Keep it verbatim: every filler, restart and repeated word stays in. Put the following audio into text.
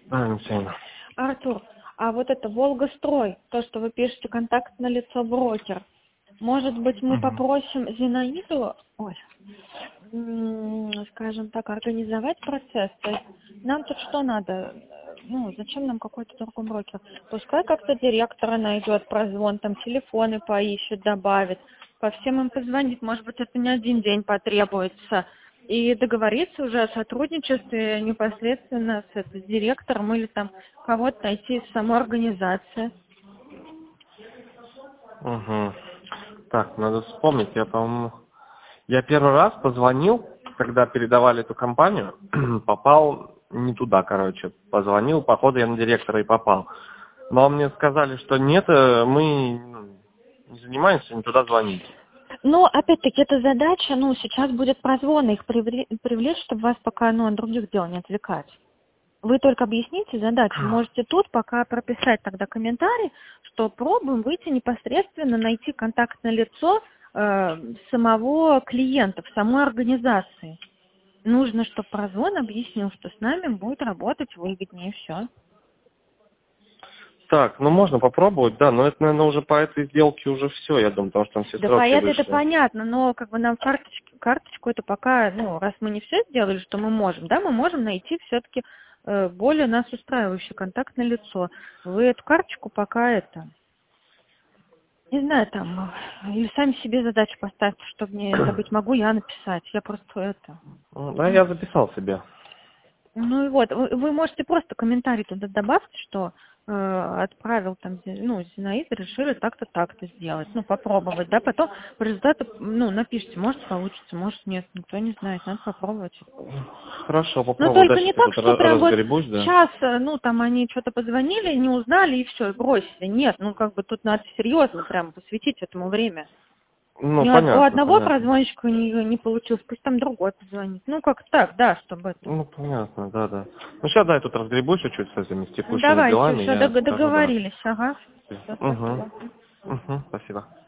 Да, Алексеевна. Артур, а вот это Волгострой, то, что вы пишете контактное лицо брокер, может быть, мы Мгм. попросим Зинаиду, ой, м, скажем так, организовать процесс. То есть нам тут что надо? Ну, зачем нам какой-то другой брокер? Пускай как-то директора найдет, прозвон, там телефоны поищет, добавит, по всем им позвонит. Может быть, это не один день потребуется. И договориться уже о сотрудничестве непосредственно с, с директором или там кого-то найти из самой организации. Угу. Так, надо вспомнить, я, по-моему... Я первый раз позвонил, когда передавали эту компанию, попал не туда, короче. Позвонил, походу я на директора и попал. Но мне сказали, что нет, э, мы ну, не занимаемся, не туда звонить. Но, опять-таки, эта задача, ну, сейчас будет прозвона их привлечь, привлечь, чтобы вас пока, ну, от других дел не отвлекать. Вы только объясните задачу. Можете тут пока прописать тогда комментарий, что пробуем выйти непосредственно, найти контактное лицо э, самого клиента, в самой организации. Нужно, чтобы прозвон объяснил, что с нами будет работать выгоднее, все. Так, ну можно попробовать, да, но это, наверное, уже по этой сделке уже все, я думаю, потому что там все Да по сроки это, это вышли. понятно, но как бы нам карточки, карточку это пока, ну, раз мы не все сделали, что мы можем, да, мы можем найти все-таки э, более нас устраивающее контактное лицо. Вы эту карточку пока это, не знаю, там, э, или сами себе задачу поставьте, чтобы не забыть, могу я написать, я просто это. Ну, да, я записал себе. Ну и вот, вы, вы можете просто комментарий туда добавить, что э, отправил там, Зи- ну, Зинаида, решили так-то, так-то сделать, ну, попробовать, да, потом по результату, ну, напишите, может получится, может нет, никто не знает, надо попробовать. Хорошо, Но попробую. только Дальше не я так, тут что ра- прям вот разгребусь, да. сейчас, э, ну, там они что-то позвонили, не узнали и все, и бросили. Нет, ну, как бы тут надо серьезно прям посвятить этому время. Ну, Ни од- у понятно, одного понятно. прозвонщика не, не получилось, пусть там другой позвонит. Ну, как так, да, чтобы это. Ну, понятно, да, да. Ну, сейчас, да, я тут разгребусь чуть-чуть с этими с Ну, текущими давайте, делами, все, я скажу, да. договорились, ага. Все, Угу. спасибо. Угу, спасибо.